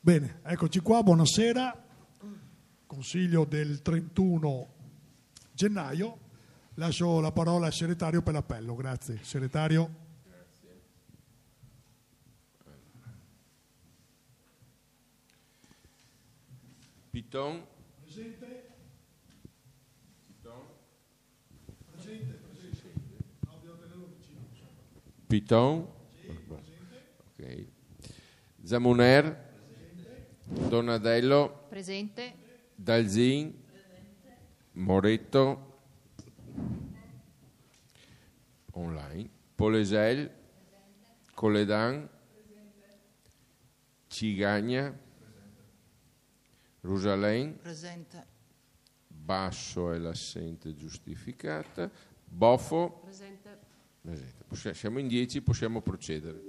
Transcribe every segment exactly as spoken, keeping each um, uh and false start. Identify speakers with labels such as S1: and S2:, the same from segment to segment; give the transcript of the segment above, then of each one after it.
S1: Bene, eccoci qua, buonasera. Consiglio del trentuno gennaio. Lascio la parola al segretario per l'appello. Grazie. Segretario.
S2: Grazie. Piton.
S1: Presente.
S2: Piton.
S1: Presente, presente. No, devo tenerlo vicino.
S2: Piton.
S1: Sì, presente.
S2: Ok. Zamuner.
S1: Presente.
S2: Donadello.
S3: Presente.
S2: Dalzin. Presente. Moretto. Online. Polesel. Presente. Coledan. Presente. Cigagna. Presente. Rusalen.
S4: Presente.
S2: Basso è l'assente giustificata. Boffo.
S3: Presente.
S2: Presente. Possi- Siamo in dieci, possiamo procedere.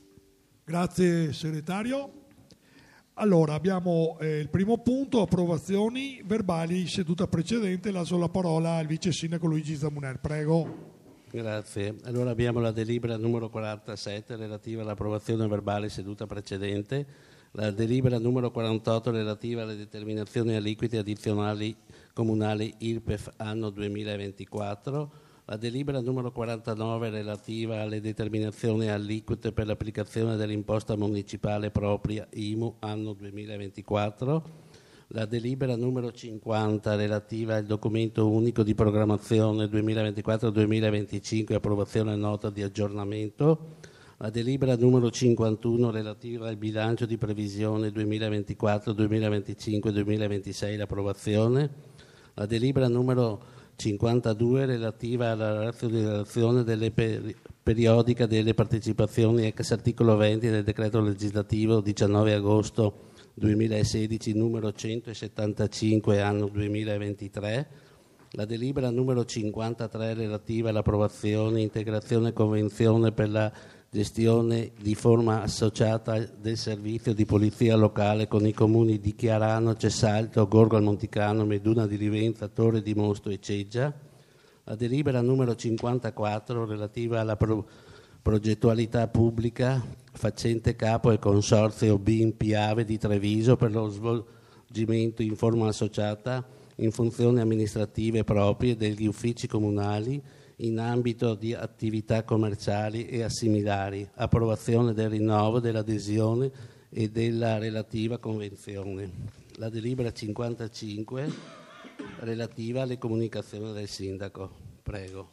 S1: Grazie segretario. Allora abbiamo eh, il primo punto, approvazioni verbali seduta precedente. Lascio la parola al vice sindaco Luigi Zamuner, prego.
S5: Grazie. Allora abbiamo la delibera numero quarantasette relativa all'approvazione verbale seduta precedente, la delibera numero quarantotto relativa alle determinazioni aliquote addizionali comunali I R P E F anno duemilaventiquattro, la delibera numero quarantanove relativa alle determinazioni aliquote per l'applicazione dell'imposta municipale propria I M U anno duemilaventiquattro, la delibera numero cinquanta relativa al documento unico di programmazione duemilaventiquattro duemilaventicinque, approvazione nota di aggiornamento, la delibera numero cinquantuno relativa al bilancio di previsione duemilaventiquattro duemilaventicinque duemilaventisei, l'approvazione, la delibera numero cinquantadue relativa alla razionalizzazione delle peri- periodica delle partecipazioni ex articolo venti del decreto legislativo diciannove agosto duemilasedici numero centosettantacinque anno duemilaventitré, la delibera numero cinquantatré relativa all'approvazione e integrazione e convenzione per la gestione di forma associata del servizio di polizia locale con i comuni di Chiarano, Cessalto, Gorgo al Monticano, Meduna di Livenza, Torre di Mosto e Ceggia, la delibera numero cinquantaquattro relativa alla pro- progettualità pubblica facente capo al consorzio B I M Piave di Treviso per lo svolgimento in forma associata in funzioni amministrative proprie degli uffici comunali in ambito di attività commerciali e assimilari, approvazione del rinnovo dell'adesione e della relativa convenzione. La delibera cinquantacinque relativa alle comunicazioni del sindaco. Prego.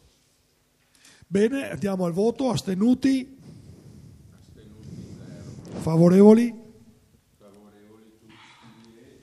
S1: Bene, andiamo al voto. Astenuti? Favorevoli?
S2: Favorevoli tutti e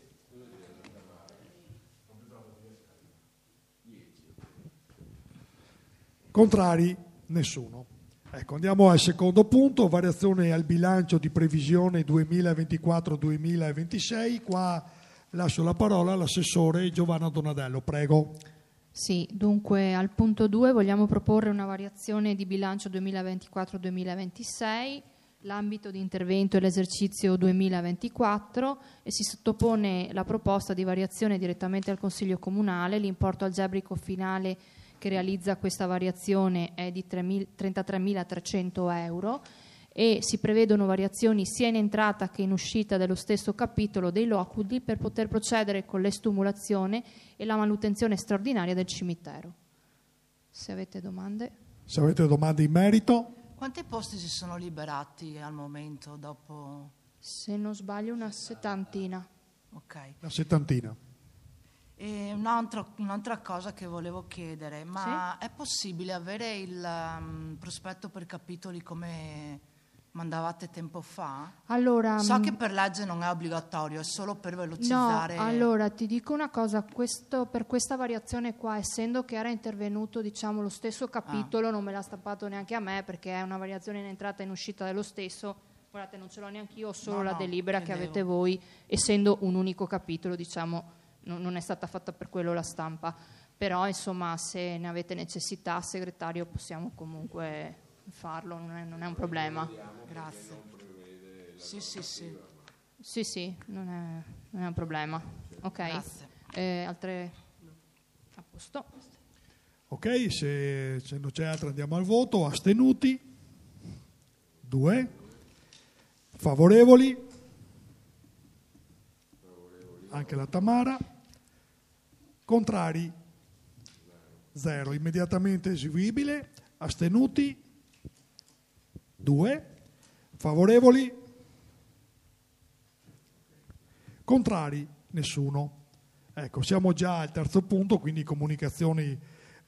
S1: Contrari? Nessuno. Ecco, andiamo al secondo punto, variazione al bilancio di previsione duemilaventiquattro duemilaventisei. Qua lascio la parola all'assessore Giovanna Donadello, prego.
S3: Sì, dunque al punto due vogliamo proporre una variazione di bilancio duemilaventiquattro duemilaventisei, l'ambito di intervento è l'esercizio duemilaventiquattro e si sottopone la proposta di variazione direttamente al Consiglio Comunale. L'importo algebrico finale che realizza questa variazione è di trentatremilatrecento euro e si prevedono variazioni sia in entrata che in uscita dello stesso capitolo dei loculi per poter procedere con l'estumulazione e la manutenzione straordinaria del cimitero. Se avete domande.
S1: Se avete domande in merito.
S4: Quanti posti si sono liberati al momento dopo?
S3: Se non sbaglio una settantina.
S4: Ok.
S1: Una settantina.
S4: E un'altra, un'altra cosa che volevo chiedere, ma
S3: Sì?
S4: è possibile avere il um, prospetto per capitoli come mandavate tempo fa?
S3: Allora,
S4: So
S3: mh,
S4: che per legge non è obbligatorio, è solo per
S3: no,
S4: velocizzare.
S3: allora ti dico una cosa, questo, per questa variazione qua, essendo che era intervenuto diciamo lo stesso capitolo, non me l'ha stampato neanche a me perché è una variazione in entrata e in uscita dello stesso, guardate non ce l'ho neanche io, ho solo
S4: No,
S3: la
S4: no,
S3: delibera che
S4: credevo.
S3: avete voi, essendo un unico capitolo diciamo non, non è stata fatta per quello la stampa, però insomma se ne avete necessità segretario possiamo comunque farlo, non è, non è un problema.
S4: Grazie. Sì, sì, sì.
S3: Sì, sì, non è, non è un problema. Ok.
S4: Grazie.
S3: Eh, altre? A posto.
S1: Ok, se, se non c'è altro andiamo al voto. Astenuti? Due. Favorevoli? anche la Tamara. Contrari? Zero. Immediatamente eseguibile. Astenuti? Due. Favorevoli? Contrari? Nessuno. Ecco, siamo già al terzo punto, quindi comunicazioni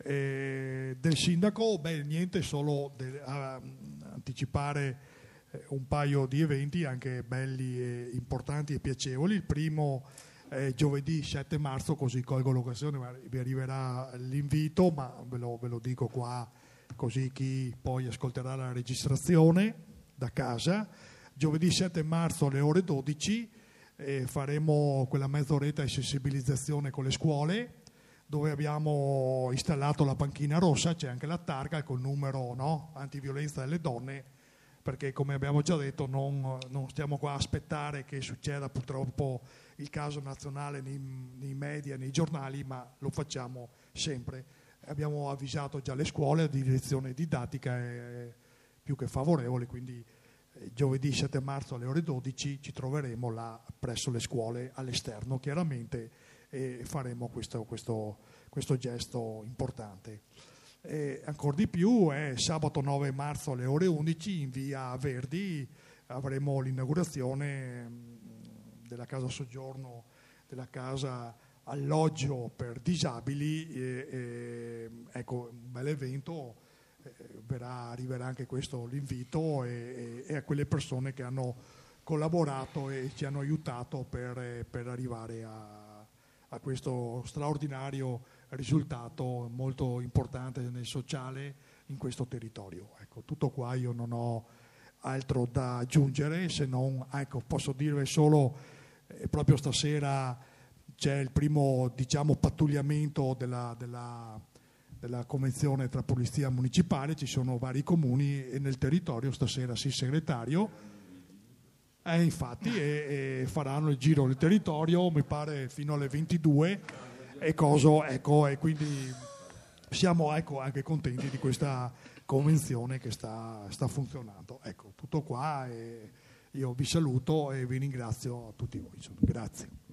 S1: eh, del sindaco. Beh, niente, solo de- a, anticipare eh, un paio di eventi anche belli, e importanti e piacevoli. Il primo è giovedì sette marzo, così colgo l'occasione, ma vi arriverà l'invito, ma ve lo, ve lo dico qua, così chi poi ascolterà la registrazione da casa. Giovedì sette marzo alle ore dodici e faremo quella mezz'oretta di sensibilizzazione con le scuole, dove abbiamo installato la panchina rossa, c'è anche la targa col numero, no, antiviolenza delle donne, perché come abbiamo già detto non, non stiamo qua a aspettare che succeda purtroppo il caso nazionale nei, nei media, nei giornali, ma lo facciamo sempre. Abbiamo avvisato già le scuole, la direzione didattica è più che favorevole, quindi giovedì sette marzo alle ore dodici ci troveremo là presso le scuole all'esterno chiaramente e faremo questo, questo, questo gesto importante. E ancora di più è sabato nove marzo alle ore undici in via Verdi avremo l'inaugurazione della casa soggiorno, della casa alloggio per disabili e, e, ecco, un bel evento. Verrà, arriverà anche questo l'invito e, e a quelle persone che hanno collaborato e ci hanno aiutato per, per arrivare a, a questo straordinario risultato molto importante nel sociale in questo territorio. Ecco, tutto qua, io non ho altro da aggiungere, se non, ecco, posso dire solo eh, proprio stasera c'è il primo, diciamo, pattugliamento della, della della convenzione tra polizia municipale, ci sono vari comuni e nel territorio stasera sì, il segretario eh, infatti e, e faranno il giro del territorio mi pare fino alle ventidue e coso, ecco, e quindi siamo, ecco, anche contenti di questa convenzione che sta, sta funzionando. Ecco, tutto qua e io vi saluto e vi ringrazio a tutti voi. Grazie.